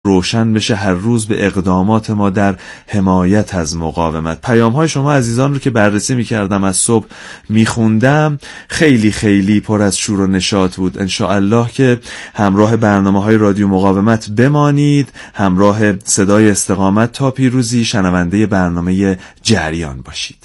روشن بشه هر روز به اقدامات ما در حمایت از مقاومت. پیام‌های شما عزیزان رو که بررسی می‌کردم، از صبح می‌خوندم، خیلی خیلی پر از شور و نشاط بود. انشاءالله که همراه برنامه‌های رادیو مقاومت بمانید، همراه صدای استقامت تا پیروزی، شنونده برنامه جریان باشید.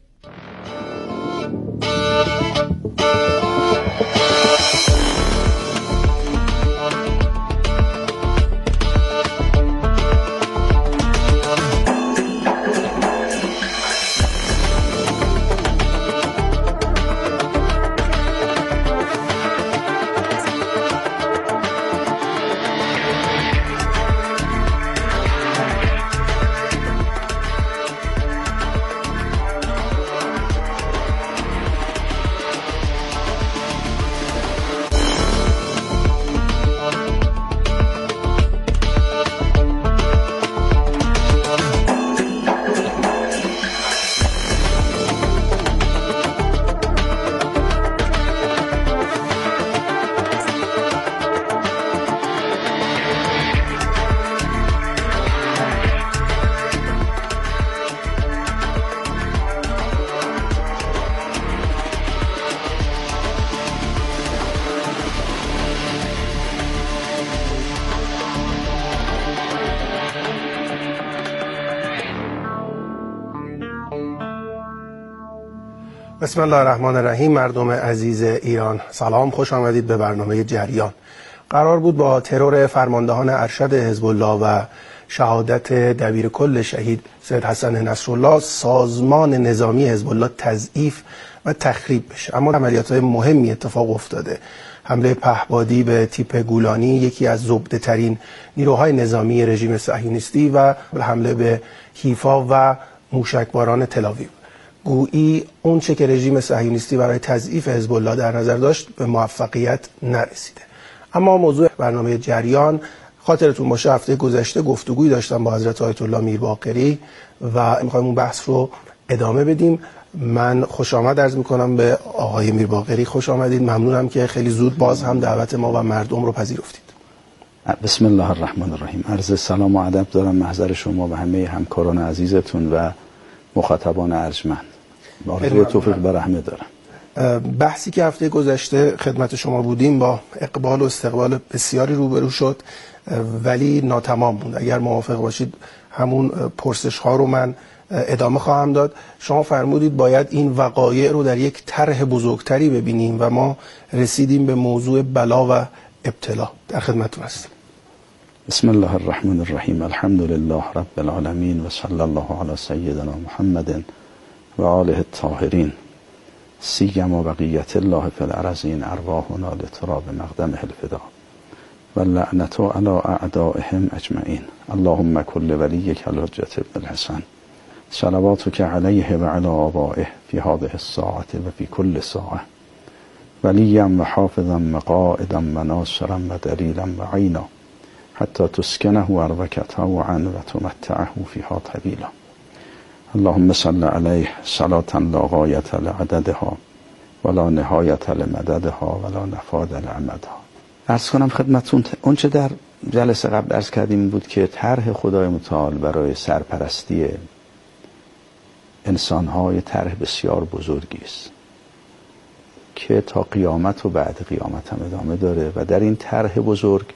بسم الله الرحمن الرحیم. مردم عزیز ایران سلام، خوش آمدید به برنامه جریان. قرار بود با ترور فرماندهان ارشد حزب الله و شهادت دبیر کل شهید سید حسن نصرالله سازمان نظامی حزب الله تضعیف و تخریب بشه، اما عملیات‌های مهمی اتفاق افتاده. حمله پهپادی به تیپ گولانی، یکی از زبده ترین نیروهای نظامی رژیم صهیونیستی، و حمله به حیفا و موشکباران تل‌آویو. گویی اون چه که رژیم صهیونیستی برای تضعیف حزب الله در نظر داشت به موفقیت نرسیده. اما موضوع برنامه جریان، خاطرتون باشه هفته گذشته گفتگویی داشتم با حضرت آیت الله میرباقری و میخوایم اون بحث رو ادامه بدیم. من خوش آمد عرض میکنم به آقای میرباقری. خوش آمدید. ممنونم که خیلی زود باز هم دعوت ما و مردم رو پذیرفتید. بسم الله الرحمن الرحیم. عرض سلام و ادب دارم محضر شما و همه همکاران عزیزتون و مخاطبان ارجمند. آرزوی توفیق و رحمت دارم. بحثی که هفته گذشته خدمت شما بودیم با اقبال و استقبال بسیاری روبرو شد، ولی ناتمام بود. اگر موافق باشید همون پرسش ها رو من ادامه خواهم داد. شما فرمودید باید این وقایع رو در یک طرح بزرگتری ببینیم و ما رسیدیم به موضوع بلا و ابتلا. در خدمتتون هستم. بسم الله الرحمن الرحیم. الحمد لله رب العالمین و صلی الله علی سیدنا محمد و آله الطاهرین، سیما بقیت الله فی الارضین، ارواحنا لتراب مقدمه الفدا و لعنت علی اعدائهم اجمعین. اللهم کل ولیک الحجة ابن الحسن، صلواتک علیه و علی آبائه فی هذه الساعة و فی کل ساعة، ولیا و حافظا و قائدا و ناصرا و دلیلا و عینا، حتی تسکنه ارضک طوعا و تمتعه فیها طویلا. اللهم صل علیه صلاة لا غایة لعددها ولا نهایة لمددها ولا نفاد لعمدها. عرض کنم خدمتون اون چه در جلسه قبل عرض کردیم بود که طرح خدای متعال برای سرپرستی انسان‌های طرح بسیار بزرگی است که تا قیامت و بعد قیامت هم ادامه داره و در این طرح بزرگ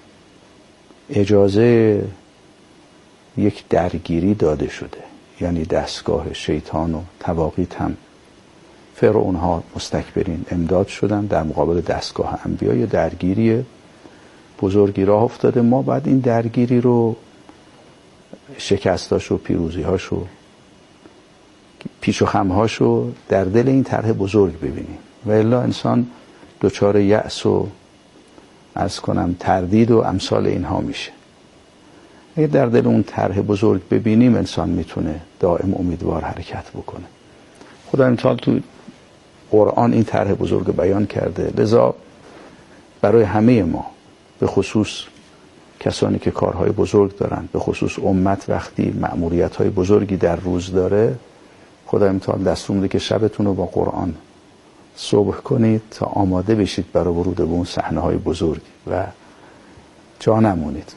اجازه یک درگیری داده شده، یعنی دستگاه شیطان و طواغیت هم فرعون ها مستکبرین امداد شدن در مقابل دستگاه انبیا. یه درگیری بزرگی راه افتاده. ما بعد این درگیری رو، شکستاش و پیروزیهاش و پیچ و خمهاش رو در دل این طرح بزرگ ببینیم و الا انسان دچار یأس و عرض کنم تردید و امثال اینها میشه. اگه در دل اون طرح بزرگ ببینیم انسان میتونه دائم امیدوار حرکت بکنه. خدای متعال تو قرآن این طرح بزرگ بیان کرده، لذا برای همه ما، به خصوص کسانی که کارهای بزرگ دارن، به خصوص امت وقتی مأموریت‌های بزرگی در روز داره، خدای متعال دستور میده که شبتون رو با قرآن صبح کنید تا آماده بشید برای ورود به اون صحنه‌های بزرگ و جا نمونید.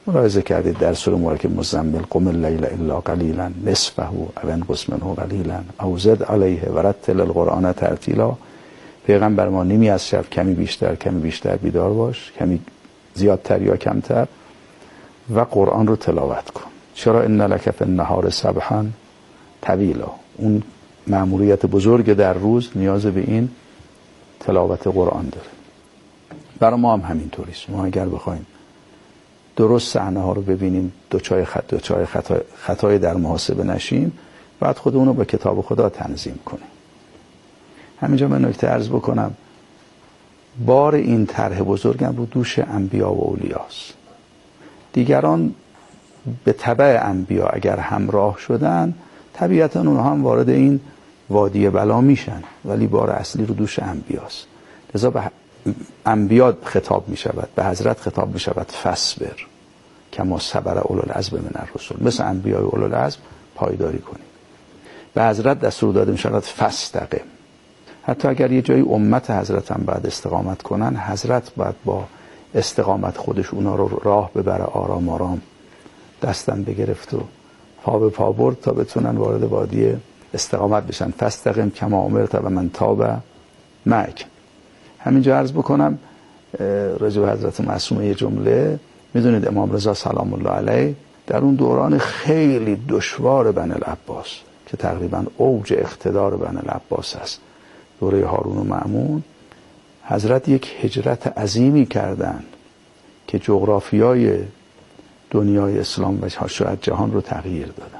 ملاحظه کردید در سوره مبارکه مزمل قم اللیل الا قلیلا نصفه او انقص منه قلیلا او زد علیه ورتل القرآن ترتیلا. پیغمبر ما نیمی از شب کمی بیشتر بیدار باش، کمی زیادتر یا کمتر، و قرآن رو تلاوت کن. چرا؟ ان لک فی النهار سبحا طویلا. اون مأموریت بزرگ در روز نیاز به این تلاوت قرآن داره. برای ما هم همینطوریست. ما اگر بخوایم درست صحنه ها رو ببینیم، دوچای خطای در محاسبه نشیم، بعد خودمون رو با کتاب خدا تنظیم کنیم. همینجا من نکته عرض بکنم، بار این طرح بزرگم رو دوش انبیا و اولیاست. دیگران به تبع انبیا اگر همراه شدن، طبیعتا اونها هم وارد این وادی بلا میشن، ولی بار اصلی رو دوش انبیاست. لذا به انبیا خطاب می شود، به حضرت خطاب می شود فصبر کما صبر اولوالعزم من الرسل. مثل انبیای اولوالعزم پایداری کنید. به حضرت دستور داده می شود فاستقم. حتی اگر یه جایی امت حضرت هم بعد استقامت کنن، حضرت باید با استقامت خودش اونا رو راه ببره، آرام آرام دستن بگرفت و پا به پا برد تا بتونن وارد وادی استقامت بشن. فاستقم کما امرت و من تاب معک. همینجا عرض بکنم راجع به حضرت معصومه یه جمله. میدونید امام رضا سلام الله علیه در اون دوران خیلی دشوار بنی العباس که تقریبا اوج اقتدار بنی العباس است، دوره هارون و مأمون، حضرت یک هجرت عظیمی کردند که جغرافیای دنیای اسلام و شاید جهان رو تغییر دادن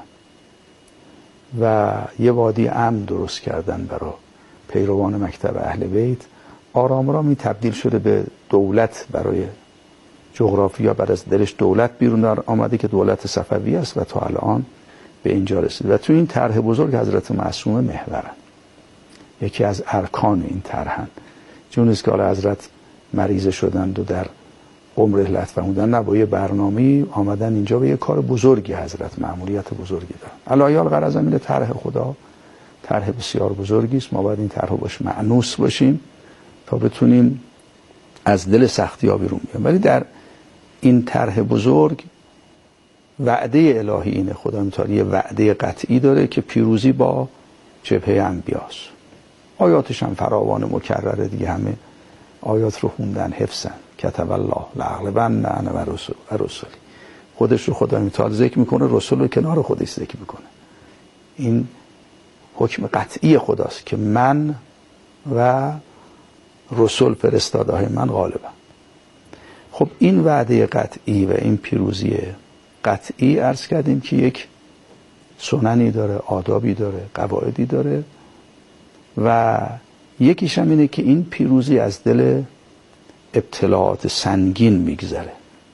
و یه وادی امن درست کردن برای پیروان مکتب اهل بیت. آرام آرامی تبدیل شده به دولت برای جغرافیا، بعد از دلش دولت بیرون آمده که دولت صفوی است و تا الان به اینجا رسید. و تو این طرح بزرگ حضرت معصومه محورن، یکی از ارکان این طرحن. چون است که حضرت مریض شدند و در قم رحلت فرمودن، نه با یه برنامه‌ای آمدن اینجا به یه کار بزرگی حضرت مأموریت بزرگی دارن. علایال غرض این طرح خدا طرح بسیار بزرگی است. ما باید این طرح باش مأنوس باشیم تا بتونیم از دل سختی‌ها بیرون بیایم. ولی در این طرح بزرگ وعده الهی اینه، خدا متعالی وعده قطعی داره که پیروزی با جبهه انبیاست. آیاتش هم فراوان مکرره دیگه، همه آیات رو خوندن حفظن. کتب الله لاغلبن انا و رسولی. خودش رو خدا متعالی ذکر میکنه، رسول رو کنار خودش ذکر میکنه. این حکم قطعی خداست که من و رسول فرستاده من غالبم. خب این وعده قطعی و این پیروزی قطعی عرض کردیم که یک سننی داره، آدابی داره، قواعدی داره و یکیش هم اینه که این پیروزی از دل ابتلاعات سنگین میگذره.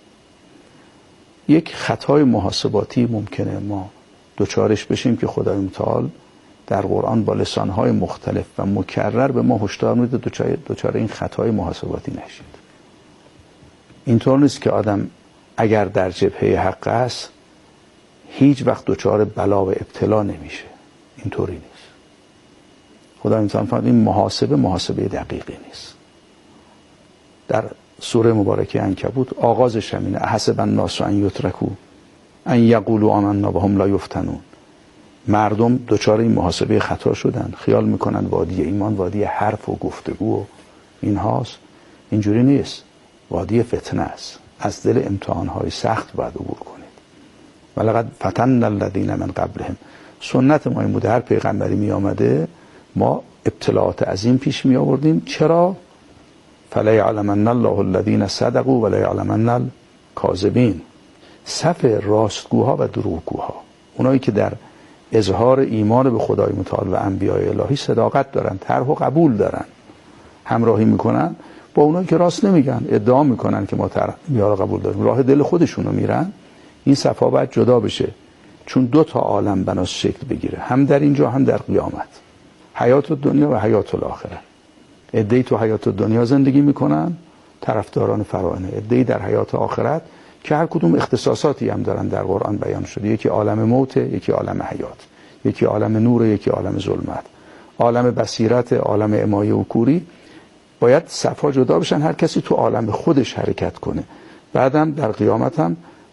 یک خطای محاسباتی ممکنه ما دوچارش بشیم که خدای متعال در قرآن با لسانهای مختلف و مکرر به ما هشدار میده دوچار این خطای محاسباتی نشید. اینطور نیست که آدم اگر در جبهه حق است هیچ وقت دوچار بلا و ابتلا نمیشه. اینطوری نیست. خدا امتحان فرمود این محاسبه دقیقی نیست. در سوره مبارکه عنکبوت آغازش همینه، حسب الناس ان یترکوا ان یقولوا آمنا وهم لا یفتنون. مردم دچار این محاسبه خطا شدن، خیال میکنن وادی ایمان وادی حرف و گفتگو و اینهاست. اینجوری نیست، وادی فتنه است. از دل امتحانهای سخت باید عبور کنید. ولقد فتن الذین من قبلهم. سنت ما این بوده، هر پیغمبری می آمده ما ابتلاعات عظیم پیش می آوردیم. چرا؟ فلا یعلمن الله الذین صدقوا ولا یعلمن الکاذبین. صف راستگوها و دروغگوها، اونایی که در اظهار ایمان به خدای متعال و انبیاء الهی صداقت دارن، طرح و قبول دارن، همراهی میکنن با اونایی که راست نمیگن، ادعا میکنن که ما طرح رو قبول داریم، راه دل خودشونو میرن. این صفا باید جدا بشه، چون دو تا عالم بناس شکل بگیره، هم در اینجا هم در قیامت، حیات دنیا و حیات الاخره. عده‌ای تو حیات دنیا زندگی میکنن، طرفداران فرائض، عده‌ای در حیات آخرت که هر کدوم اختصاصاتی هم دارن در قرآن بیان شده. یکی عالم موت، یکی عالم حیات، یکی عالم نور، یکی عالم ظلمت، عالم بصیرت، عالم امایه و کوری. باید صفا جدا بشن، هر کسی تو عالم خودش حرکت کنه. بعدم در قیامت هم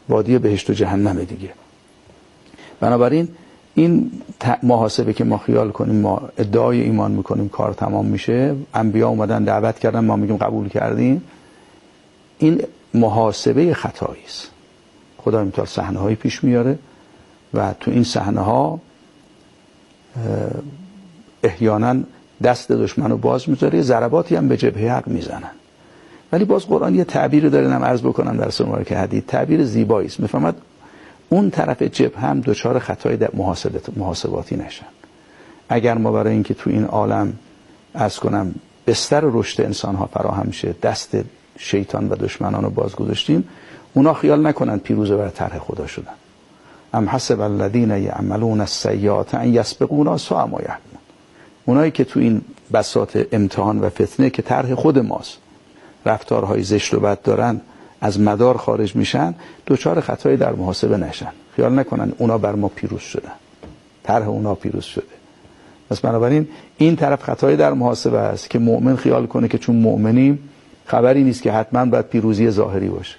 وادی بهشت و جهنم دیگه. بنابراین این محاسبه که ما خیال کنیم ما ادعای ایمان میکنیم کار تمام میشه، انبیا اومدن دعوت کردن ما میگیم قبول کردیم، این محاسبه خطایی است. خدای متعال صحنه‌هایی پیش میاره و تو این صحنه‌ها احیانا دست دشمن رو باز میذاره، ضرباتی هم به جبهه حق میزنن. ولی باز قرآن یه تعبیری داره، نم عرض بکنم در سوره مبارکه حدید، تعبیر زیبایی است. میفهمد اون طرف جبهه هم دچار خطای در محاسباتی نشن. اگر ما برای اینکه تو این عالم عرض کنم بستر رشد انسان ها فراهم شه دست شیطان و دشمنان رو باز گذاشتیم، اونا خیال نکنن پیروز بر طرح خدا شدن. ام حسب الذین یعملون السیئات ان یسبقونا ساء ما یحکمون. اونایی که تو این بساط امتحان و فتنه که طرح خود ماست رفتارهای زشت و بد دارن از مدار خارج میشن، دوچار خطایی در محاسبه نشن، خیال نکنن اونا بر ما پیروز شدن، طرح اونا پیروز شده. پس بنابراین این طرف خطایی در محاسبه است که مؤمن خیال کنه که چون مؤمنیم خبری نیست که حتما باید پیروزی ظاهری باشه.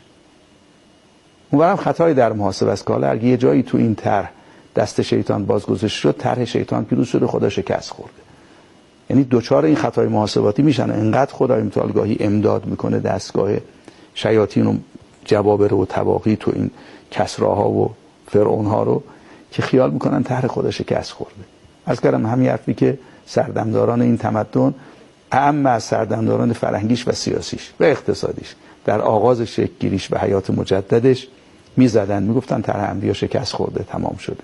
اونورم خطایی در محاسبه است که حالا اگه یه جایی تو این طرح دست شیطان بازگذاشته شد، طرح شیطان پیروز شده، خدا شکست خورده. یعنی دوچار این خطای محاسباتی میشن. انقدر خدای متعال گاهی امداد میکنه دستگاه شیاطین و جبابره و تواقی تو این کسراها و فرعونها رو که خیال میکنن طرح خدا شکست خورده. از کردم همین حرفی که سردمداران این تمدن اعم از سردمداران فرهنگیش و سیاسیش و اقتصادیش در آغاز شکل گیریش و حیات مجددش میزدن، میگفتن طرح انبیا شکست خورده، تمام شده.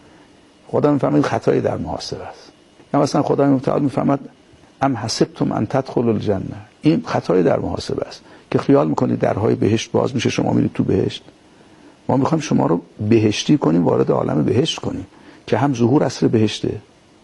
خدا میفهمید خطایی در محاسبه است. یا مثلا خدای متعال میفهمد ام حسبتم ان تدخلوا الجنه، این خطایی در محاسبه است که خیال میکنید درهای بهشت باز میشه شما میرید تو بهشت. ما میخوایم شما رو بهشتی کنیم، وارد عالم بهشت کنیم که هم ظهور عصر بهشته،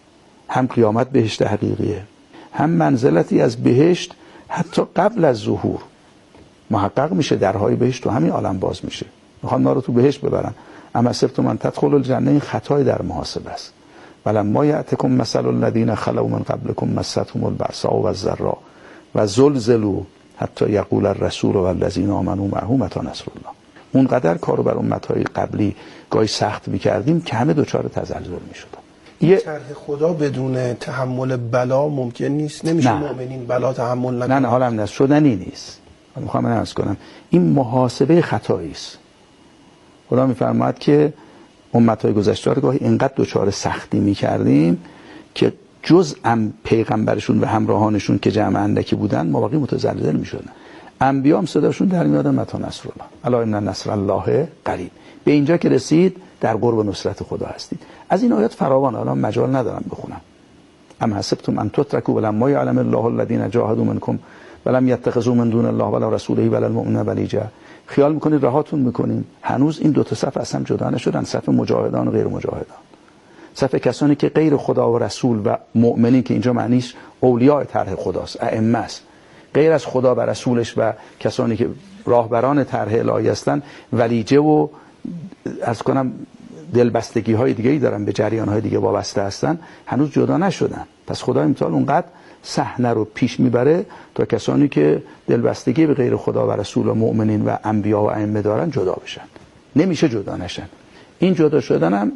هم قیامت بهشت حقیقیه، هم منزلتی از بهشت حتی قبل از ظهور محقق میشه، درهای بهشت و همین عالم باز میشه. میخوام ما رو تو بهشت ببرن. اما حسبتم ان تدخلوا الجنه، این خطای در محاسبه است. ولما یأتکم مثل الذین خلوا من قبلکم مستهم البأساء والضراء وزلزلوا حتی یقول الرسول والذین آمنوا معه متی نصر الله. اونقدر کارو بر امتهای قبلی گاهی سخت میکردیم که همه دچار تزلزل میشدن. این طرح خدا بدون تحمل بلا ممکن نیست. نمیشه مؤمنین بلا تحمل نکنن. نه حالا نصر شدنی نیست. میخوام عرض کنم این محاسبه خطایی است. خدا میفرماید که امتهای گذشته رو گاهی اینقدر دچار سختی میکردیم که جز پیغمبرشون و همراهانشون که جمع اندکی بودن مابقی متزلزل میشدن. انبیا هم صداشون در میادن متی نصر الله، الا ان نصر الله قریب. به اینجا که رسید در قرب نصرت خدا هستید. از این آیات فراوان، الان مجال ندارم بخونم. ام حسبتم ان تتركوا ولما يعلم الله الذين جاهدوا منكم ولم يتخذوا من دون الله ولا رسوله ولا المؤمنين ولیجا. خیال میکنید راهاتون میکنیم، هنوز این دو تا صف اصلا جدا نشدن، صف مجاهدان و غیر مجاهدان، صف کسانی که غیر خدا و رسول و مؤمنین که اینجا معنیش اولیاء طرح خداست، ائمه است، غیر از خدا و رسولش و کسانی که راهبران طرح الهی هستن ولیجه و از کنم دلبستگی های دیگه ای دارن، به جریان های دیگه وابسته هستن، هنوز جدا نشدن. پس خدای متعال اونقدر صحنه رو پیش میبره تا کسانی که دلبستگی به غیر خدا و رسول و مؤمنین و انبیا و ائمه دارن جدا بشن. نمیشه جدا نشن. این جدا شدن هم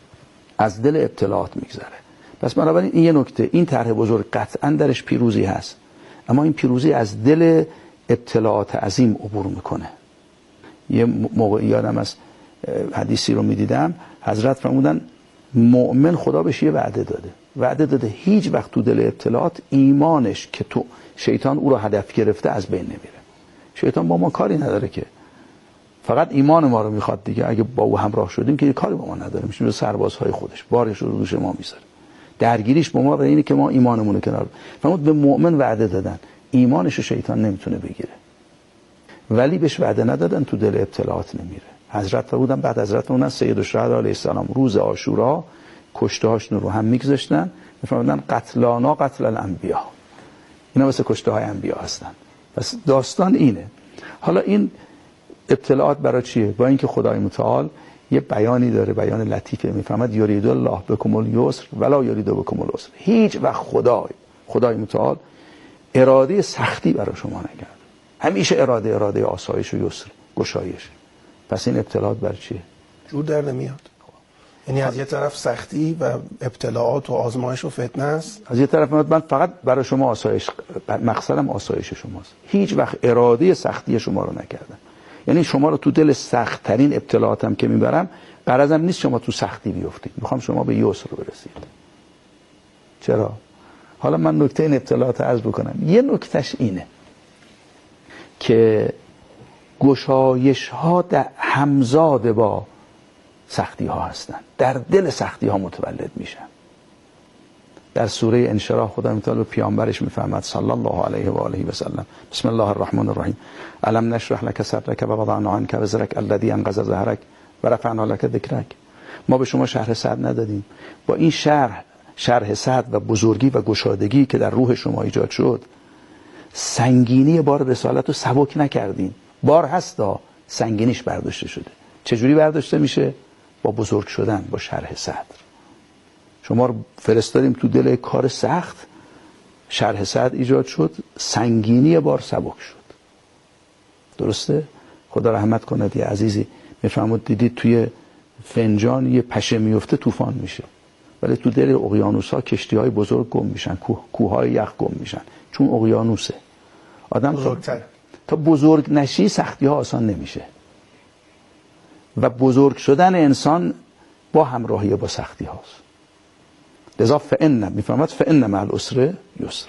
از دل ابتلاعات میگذره. پس بنابراین این یه نکته، این طرح بزرگ قطعا درش پیروزی هست، اما این پیروزی از دل ابتلاعات عظیم عبور میکنه. یه موقع یادم از حدیثی رو میدیدم، حضرت فرمودن مؤمن خدا بهش یه وعده داده هیچ وقت تو دل ابتلاعات ایمانش که تو شیطان او رو هدف گرفته از بین نمیره. شیطان با ما کاری نداره که، فقط ایمان ما رو میخواد دیگه. اگه با او همراه شدیم که یه کاری با ما نداره، میشه سربازهای خودش، بارش رو دوش ما میذاره. درگیریش با ما برای اینه که ما ایمانمون رو کنار. فرمود به مؤمن وعده دادن ایمانش رو شیطان نمیتونه بگیره، ولی بهش وعده ندادن تو دل ابتلاعات نمیره. حضرت فرمودن بعد حضرت اون سید الشهدا علیه السلام روز عاشورا کشته هاشون رو هم میگذاشتن، میفرمودن قتلانا قتل الانبیا، اینا مثل کشته های انبیا هستن. پس داستان اینه. حالا این ابتلاعات برای چیه؟ با اینکه خدای متعال یه بیانی داره، بیان لطیفه، میفهمد یرید الله بکم الیسر ولا یرید بکم العسر. هیچ وقت خدای متعال اراده سختی برای شما نکرد، همیشه اراده آسایش و یسر، گشایش. پس این ابتلاعات بر چیه؟ جور در نمیاد. یعنی از یه طرف سختی و ابتلاعات و آزمایش و فتنه است، از یه طرف من فقط برای شما آسایش، مقصدم آسایش شماست. هیچ وقت اراده سختی شما رو نکردم. یعنی شما رو تو دل سخت ترین ابتلاعاتم که میبرم، غرضم نیست شما تو سختی بیفتید، میخوام شما به یسر رو برسید. چرا؟ حالا من نکته این ابتلاعات عرض بکنم. یه نکتهش اینه که گشایش ها در همزاد با سختی ها هستن، در دل سختی ها متولد میشن. در سوره انشراح خدا متعال به پیامبرش میفرماد صلی الله علیه و آله و سلم: بسم الله الرحمن الرحیم، الم نشرح لك صدرك و وضعنا عنك وزرك الذي انقض ظهرك و رفعنا لك ذکرک. ما به شما شرح صدر ندادیم. با این شرح صدر و بزرگی و گشادگی که در روح شما ایجاد شد، سنگینی بار رسالت رو سبک نکردیم. بار هستا، سنگینیش برداشته شده. چجوری برداشته میشه؟ با بزرگ شدن، با شرح صدر. شما رو فرستادیم تو دل کار سخت، شرح صدر ایجاد شد، سنگینی بار سبک شد. درسته؟ خدا رحمت کنه یه عزیزی میفرمود دیدید توی فنجان یه پشه میفته طوفان میشه، ولی تو دل اقیانوس‌ها کشتی‌های بزرگ گم میشن، کوه‌های یخ گم میشن، چون اقیانوسه. آدم بزرگتر تا بزرگ نشی سختی‌ها آسان نمیشه. و بزرگ شدن انسان با همراهی با سختی هاست. لذا میفهمد فإن مع العسر یسرا.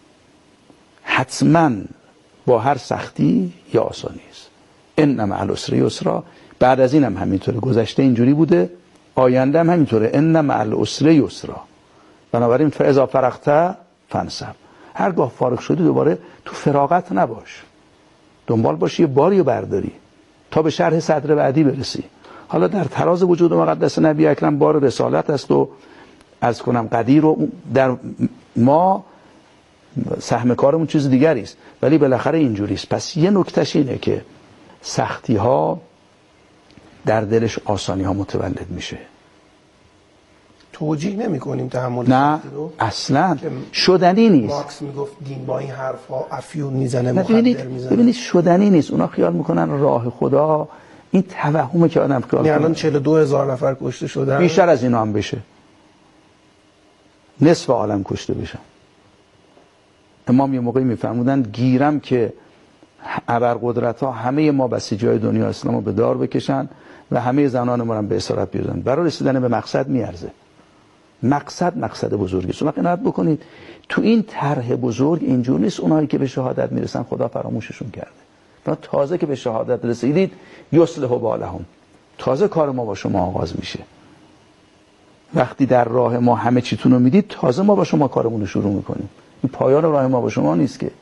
حتما با هر سختی یا آسانی است. ان مع العسر یسرا. بعد از این هم همینطوره، گذشته اینجوری بوده، آینده هم همینطوره. ان مع العسر یسرا. بنابراین فاذا فرغت فانصب. هرگاه فارغ شدی دوباره تو فراغت نباش، دنبال باشی یه باری رو برداری تا به شرح صدر بعدی برسی. حالا در تراز وجود مقدس نبی اکرم بار رسالت است و عرض کنم قدیر و در ما سهم کارمون چیز دیگری است، ولی بالاخره اینجوری است. پس یه نکتهش اینه که سختی ها در دلش آسانی ها متولد میشه. توجیه نمی کنیم تحمل نه سختی رو؟ اصلا شدنی نیست. مارکس میگفت دین با این حرفا افیون میزنه، مخدر میزنه. ببینید شدنی نیست. اونا خیال میکنن راه خدا این توهمه که آدم خیال کنه. الان 42,000 نفر کشته شدن، بیشتر از اینا هم بشه، نصف عالم کشته بشن. امام یه موقعی میفهمودن گیرم که ابرقدرت ها همه ما بسیجای دنیا اسلام رو به دار بکشن و همه زنان ما رو به اسارت بیارن. برای رسیدن به مقصد میارزه. مقصد بزرگی. شما قناعت بکنید تو این طرح بزرگ اینجور نیست اونایی که به شهادت میرسن خدا فراموششون کرده. و تازه که به شهادت رسیدید یصلح بالهم، تازه کار ما با شما آغاز میشه. وقتی در راه ما همه چیتون رو میدید تازه ما با شما کارمون رو شروع میکنیم. این پایان راه ما با شما نیست که.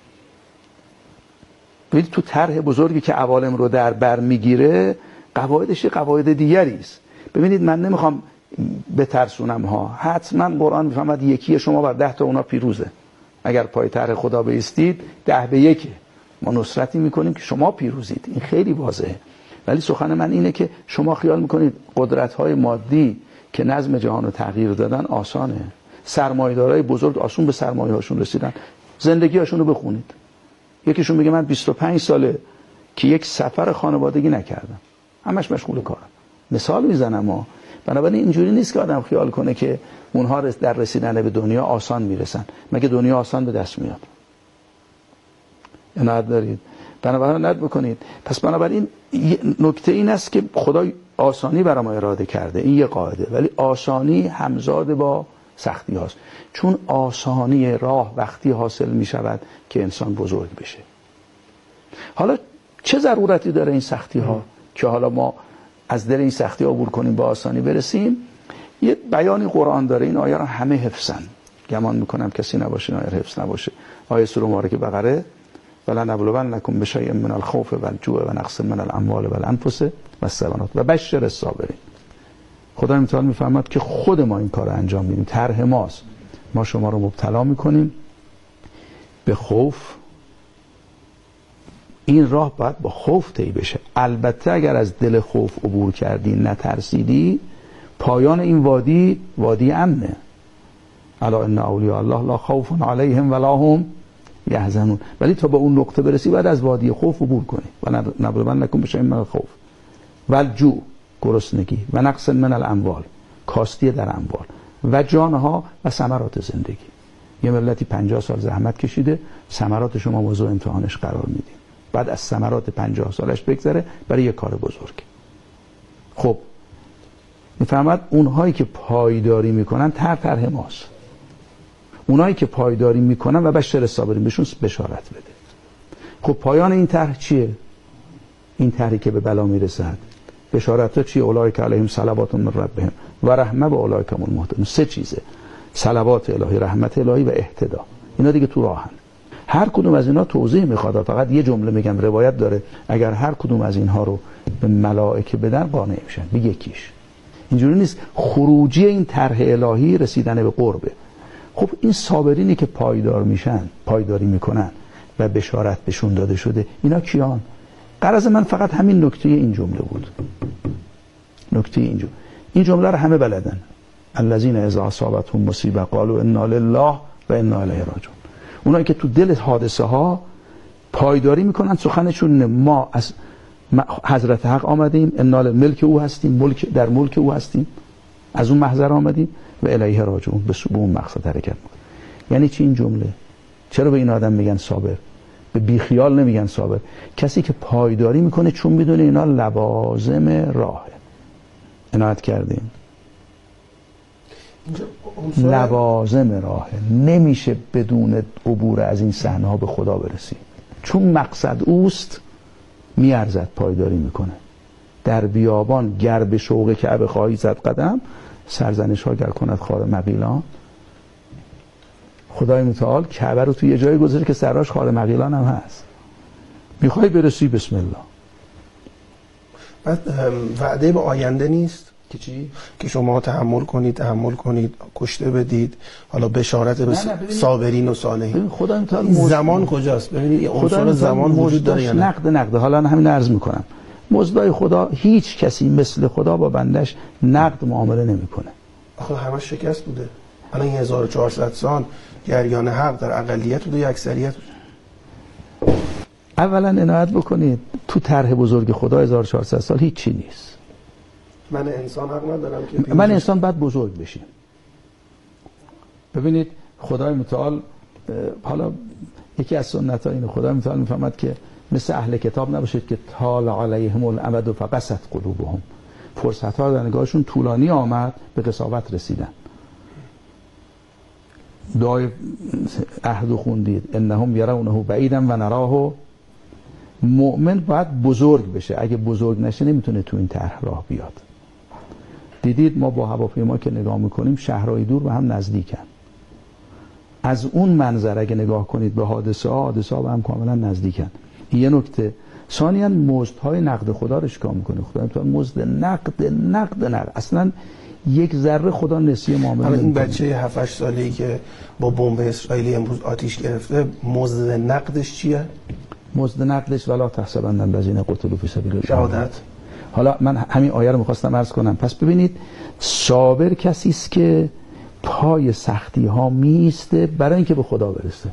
ببینید تو طرح بزرگی که عوالم رو در بر میگیره قواعدش قواعد دیگری است. ببینید من نمیخوام بترسونم ها، حتما قرآن میفهمد یکی شما بر 10 تا اونا پیروزه. اگر پای طرح خدا بایستید 10-1 ما نصرتی میکنیم که شما پیروزید. این خیلی واضحه. ولی سخن من اینه که شما خیال میکنید قدرت‌های مادی که نظم جهان رو تغییر دادن آسانه. سرمایه‌دارای بزرگ آسون به سرمایه‌هاشون رسیدن. زندگی‌هاشون رو بخونید. یکیشون میگه من 25 ساله که یک سفر خانوادگی نکردم، همش مشغول کارم. مثال میزنم ما. بنابراین اینجوری نیست که آدم خیال کنه که اونها در رسیدن به دنیا آسان میرسن. مگه دنیا آسان به دست میاد؟ عنایت دارید. بنابراین عنایت بکنید. پس بنابراین نکته این است که خدا آسانی برای ما اراده کرده، این یه قاعده، ولی آسانی همزاد با سختی هاست. چون آسانی راه وقتی حاصل می شود که انسان بزرگ بشه. حالا چه ضرورتی داره این سختی ها که حالا ما از دل این سختی ها عبور کنیم به آسانی برسیم؟ یه بیانی قرآن داره، این آیه را همه حفظن، گمان میکنم کسی نباشه این آیه حفظ نباشه. آیه سوره مبارکه بقره: ولنبلونکم بشیء من الخوف والجوع و نقص من الاموال والانفس والثمرات و بشر الصابرین. خدا متعال میفهمد که خود ما این کار انجام میدیم، طرح ماست. ما شما رو مبتلا میکنیم به خوف. این راه باید با خوف طی بشه. البته اگر از دل خوف عبور کردی، نترسیدی، پایان این وادی امنه. الا ان اولیاء الله لا خوف علیهم ولا هم یحزنون. ولی تا به اون نقطه برسی بعد از وادی خوف عبور کنی. و نبلونکم بشیء من الخوف والجوع گرسنگی و نقص من الاموال کاستی در اموال و جانها و ثمرات زندگی. یه ملتی 50 سال زحمت کشیده، ثمرات شما موضوع امتحانش قرار میدین، بعد از ثمرات 50 سالش بگذره برای یه کار بزرگ. خب میفهمد اونهایی که پایداری میکنن طرح ماست، اونهایی که پایداری میکنن و بشر صابرین بهشون بشارت بده. خب پایان این طرح چیه؟ این طرحی که به بلا میرسد بشارت ها چیه؟ اولئک علیهم صلوات من ربهم و رحمه و اولئک هم المهتدون. 3 چیزه: صلوات الهی، رحمت الهی و اهتدا. اینا دیگه تو راهن. هر کدوم از اینا توضیح میخواد. فقط یه جمله میگم، روایت داره اگر هر کدوم از اینها رو به ملائکه بدن قانع میشن به یکیش. اینجوری نیست. خروجی این طرح الهی رسیدن به قربه. خب این صابرینی که پایداری میکنن و بشارت بهشون داده شده، اینا کیان؟ غرض من فقط همین نکته این جمله بود. نکته این جمله رو همه بلدن. الذین اذا اصابتهم مصیبه قالوا انا لله و انا الیه راجعون. اونایی که تو دل حادثه ها پایداری میکنن، سخنشون ما از حضرت حق آمدیم، انا للملک او هستیم، در ملک او هستیم، از اون محضر آمدیم و الیه راجعون، به اون مقصد حرکت میکنن. یعنی چی این جمله؟ چرا به این آدم میگن صابر؟ به بیخیال نمیگن صابر. کسی که پایداری میکنه چون میدونه اینا لوازم راهه. عنایت کردیم؟ لوازم راهه. نمیشه بدون عبور از این صحنه ها به خدا برسیم. چون مقصد اوست میارزد پایداری میکنه. در بیابان گر به شوق کعبه خواهی زد قدم، سرزنش ها گر کند خار مغیلان. خدای متعال کعبه رو توی یه جایی گذاره که سراش خار مغیلان هم هست. میخوای برسی بسم الله. بعد وعده به آینده نیست که چی؟ که شما تحمل کنید، کشته بدید، حالا بشارت به صابرین و صالحین. خدای متعال زمان کجاست؟ ببینید عنصر زمان وجود داره یا نه؟ نقد. حالا همین عرض میکنم. مزدای خدا، هیچ کسی مثل خدا با بندش نقد معامله نمیکنه. آخه همش شکست بوده. الان 1400 سال جریان حق در اقلیت بوده یا اکثریت بوده؟ اولا عنایت بکنید تو طرح بزرگ خدا 1400 سال هیچ چی نیست. من انسان حق ندارم که من انسان باید بزرگ بشیم. ببینید خدای متعال، حالا یکی از سنت‌ها اینه، خدای متعال میفهمد که مثل اهل کتاب نباشید که طال علیهم الامد فقست قلوبهم. فرصت‌ها در نگاهشون طولانی آمد، به قساوت رسیدن. دعای عهد خوندید انهم یرونه بعیدا و نراه. مؤمن باید بزرگ بشه. اگه بزرگ نشه نمیتونه تو این طرح راه بیاد. دیدید ما با هواپیما که نگاه میکنیم شهرهای دور به هم نزدیکن. از اون منظر اگه نگاه کنید به حادثه ها به هم کاملا نزدیکن. این یه نکته. ثانیاً مزدهای نقد خدا رو چیکار میکنه؟ خدا تو مزد نقد اصلا یک ذره خدا نسیه معامله این بچه 7-8 ساله‌ای که با بمب اسرائیلی امروز آتیش گرفته، مزد نقدش چیه؟ مزد نقدش ولا تحسبن الذین قتلوا فی سبیل الله شهادت. حالا من همین آیه رو می‌خواستم عرض کنم. پس ببینید صابر کسی است که پای سختی ها میسته برای اینکه به خدا برسه.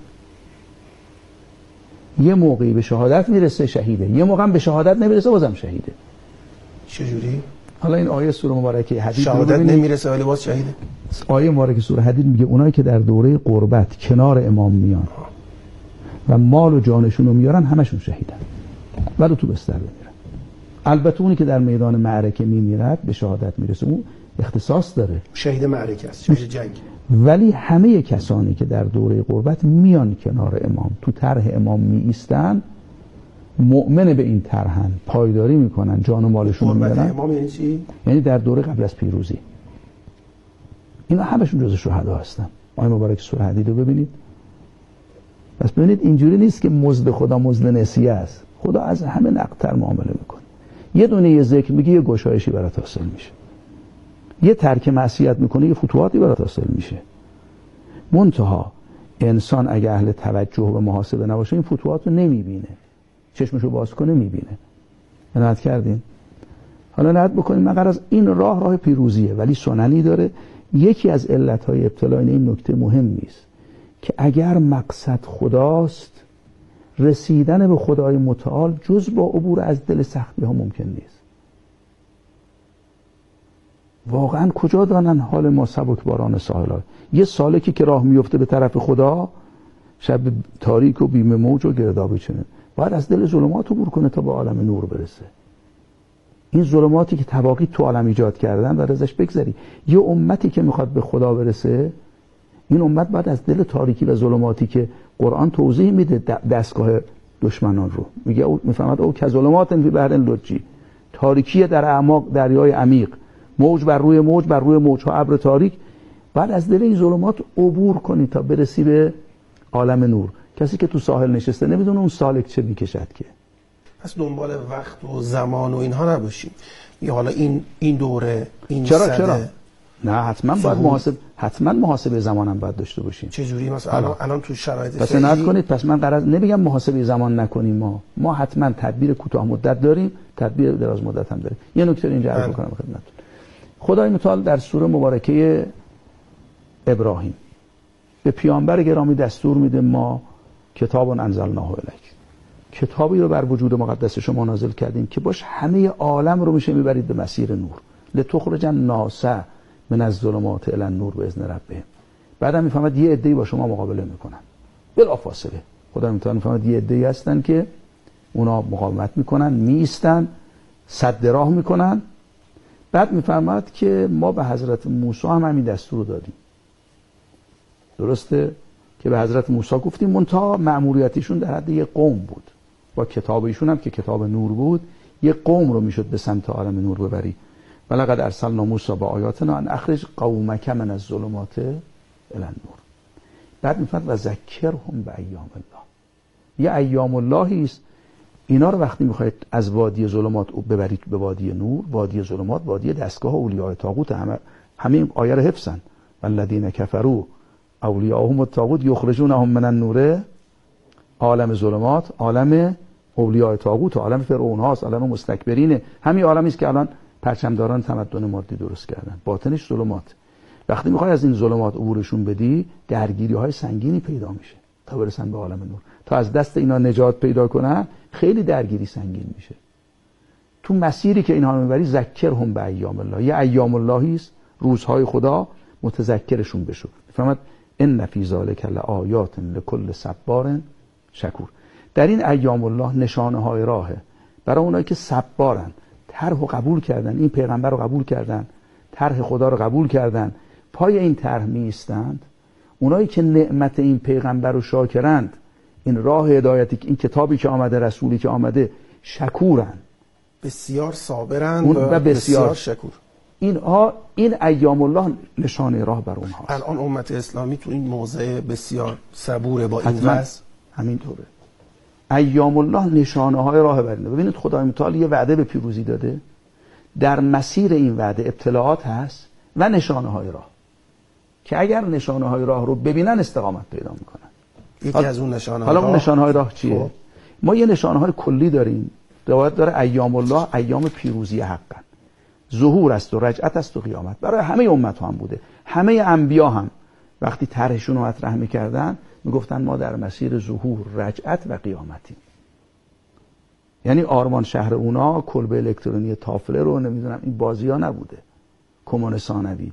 یه موقعی به شهادت میرسه شهیده، یه موقع هم به شهادت نمیرسه بازم شهیده. چجوری؟ حالا این آیه سوره مبارکه حدید شهادت نمیرسه ولی باز شهیده. آیه مبارکه سوره حدید میگه اونایی که در دوره قربت کنار امام میان و مال و جانشون رو میارن همشون شهیدن ولی تو بستر میمیرن. البته اونی که در میدان معرکه میمیرد به شهادت میرسه، اون اختصاص داره، شهید معرکه است، شهید جنگ. ولی همه کسانی که در دوره قربت میان کنار امام، تو طرح امام می ایستن، مؤمن به این طرحن، پایداری میکنن، جان و مالشون رو میارن. امام یعنی چی؟ یعنی در دوره قبل از پیروزی. اینا همشون جز شهدا هستن. آیه مبارک سوره حدید رو ببینید. پس ببینید اینجوری نیست که مزد خدا مزد نسیه است. خدا از همه نقدتر معامله میکنه. یه دونه یه ذکر میگه یه گشایشی برات حاصل میشه. یه ترک معصیت میکنه یه فتوحاتی برات حاصل میشه. منتها انسان اگه اهل توجه و محاسبه نباشه این فتوحات رو نمیبینه. چشمشو باز کنه میبینه. عنایت کردین؟ حالا عنایت بکنیم مگر از این راه پیروزیه ولی سننی داره. یکی از علتهای ابتلا این نکته مهم نیست که اگر مقصد خداست رسیدن به خدای متعال جز با عبور از دل سختی ها ممکن نیست. واقعا کجا دانن حال ما سبکباران ساحل‌ها؟ یه سالکی که راه میفته به طرف خدا، شب تاریک و بیم موج و گردابی چنه، باید از دل ظلمات عبور کنه تا به عالم نور برسه. این ظلماتی که طواغیت تو عالم ایجاد کردن باید ازش بگذری. یه امتی که میخواد به خدا برسه، این امت باید از دل تاریکی و ظلماتی که قرآن توضیح میده دستگاه دشمنان رو، میگه او میفهمد او که ظلمات فی بحر لجی، تاریکی در اعماق دریای عمیق، موج بر روی موج بر روی موجها ابر تاریک. بعد از دل این ظلمات عبور کنی تا برسی به عالم نور. کسی که تو ساحل نشسته نمیدونه اون سالک چه میکشد که. پس دنبال وقت و زمان و اینها نباشیم. یه حالا این دوره این چرا نه، حتما محاسبه زمانم باید داشته باشیم. چه جوری؟ مثلا الان تو شرایط پس نکنید، پس من قرار نمیگم محاسبه زمان نکنیم، ما حتما تدبیر کوتاه مدت داریم، تدبیر دراز مدت هم داریم. یه نکته اینجا عرض می‌کنم خدمتتون. خدای متعال در سوره مبارکه ابراهیم به پیامبر گرامی دستور میده ما کتاب انزلناه الیک، کتابی رو بر وجود مقدس شما نازل کردیم که باش همه عالم رو میشه میبرید به مسیر نور. لتخرج الناس من الظلمات الی النور باذن ربهم. بعدم میفهمد یه عده‌ای با شما مقابله میکنن بلافاصله. خدا متعال میفهمد یه عده‌ای هستن که اونا مقاومت میکنن، میستن، سد راه میکنن. بعد میفهمد که ما به حضرت موسی هم همین دستور دادیم. درسته که به حضرت موسی گفتیم، منتها مأموریتیشون در حد یک قوم بود، با کتاب ایشون هم که کتاب نور بود یک قوم رو میشد به سمت عالم نور ببری. ولقد ارسلنا موسی با آیاتنا ان اخرج قومک من الظلمات الی النور. بعد میفرماد و ذکرهم بایام الله. یه ایام اللهی است، اینا رو وقتی میخواید از وادی ظلمات ببرید به وادی نور، وادی ظلمات وادی دستگاه اولیاء طاغوت، همه آیه رو حفظن. والذین کفروا اولیاءهم الطاغوت یخرجونهم من النور. عالم ظلمات عالم اولیاء طاغوت، عالم فرعون هاست، عالم مستکبرینه. همین عالمی است که الان پرچمداران تمدن مادی درست کردن، باطنش ظلمات. وقتی میخوای از این ظلمات عبورشون بدی، درگیری های سنگینی پیدا میشه تا برسن به عالم نور. تا از دست اینا نجات پیدا کنن خیلی درگیری سنگین میشه. تو مسیری که اینها رو میبری ذکرهم به ایام الله، یه ایام اللهی است، روزهای خدا، متذکرشون بشو. فهمت ان فی ذلک لآیات لکل صبار شکور. در این ایام الله نشانه های راهه برای اونایی که صبارن، طرح رو قبول کردن، این پیغمبر رو قبول کردن، طرح خدا رو قبول کردن، پای این طرح می ایستند. اونایی که نعمت این پیغمبر رو شاکرند، این راه هدایتی، این کتابی که آمده، رسولی که آمده، شکورن، بسیار صابرن و بسیار شکور. این ایام الله نشانه راه بر اونها. الان امت اسلامی تو این موضع بسیار صبوره با این وضع. همینطوره. ایام الله نشانه های راه بر اینه. ببینید خدای متعال یه وعده به پیروزی داده، در مسیر این وعده ابتلاعات هست و نشانه های راه که اگر نشانه های راه رو ببینن استقامت پیدا میکنن. یکی از اون نشانه حالا اون نشانه های راه چیه؟ ما یه نشانه های کلی داریم. روایت داره ایام الله ایام پیروزی حقا، ظهور است و رجعت است و قیامت. برای همه امت هم بوده. همه انبیا هم وقتی طرحشون رو مطرح میکردن میگفتن ما در مسیر ظهور، رجعت و قیامتیم. یعنی آرمان شهر اونا کلبه الکترونی تافله رو نمیدونم این بازی ها نبوده، کمون ثانوی.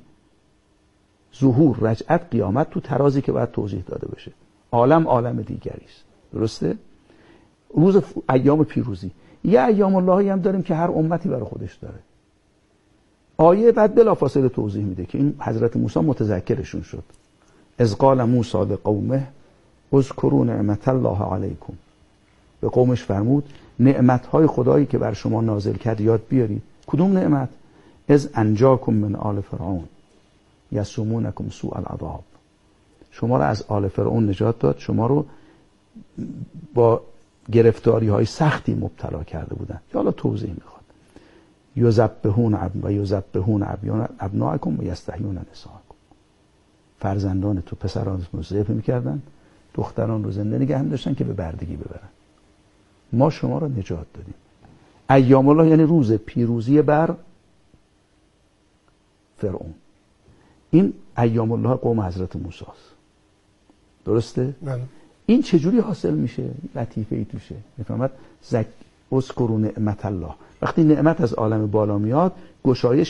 ظهور، رجعت، قیامت تو ترازی که باید توضیح داده بشه. عالم دیگری است. درسته؟ روز ایام پیروزی. یه ایام اللهی هم داریم که هر امتی برای خودش داره. آیه بعد بلافاصله توضیح میده که این حضرت موسی متذکرشون شد. اذ قال موسی لقومه اذکروا نعمت الله علیکم. به قومش فرمود نعمتهای خدایی که بر شما نازل کرد یاد بیارید. کدوم نعمت؟ اذ انجاکم من آل فرعون یسومونکم سوء العذاب. شما رو از آل فرعون نجات داد، شما رو با گرفتاری های سختی مبتلا کرده بودن که حالا توضیح میخواد. یذبحون ابناءکم و یستحیون نساءکم. فرزندان تو، پسران رو ذبح میکردن، دختران رو زنده نگه هم داشتن که به بردگی ببرن. ما شما رو نجات دادیم. ایام الله یعنی روز پیروزی بر فرعون. این ایام الله قوم حضرت موسی است. درسته؟ بله. این چجوری حاصل میشه؟ لطیفه ای توشه. میفهمد اذکروا نعمت الله. وقتی نعمت از عالم بالا میاد، گشایش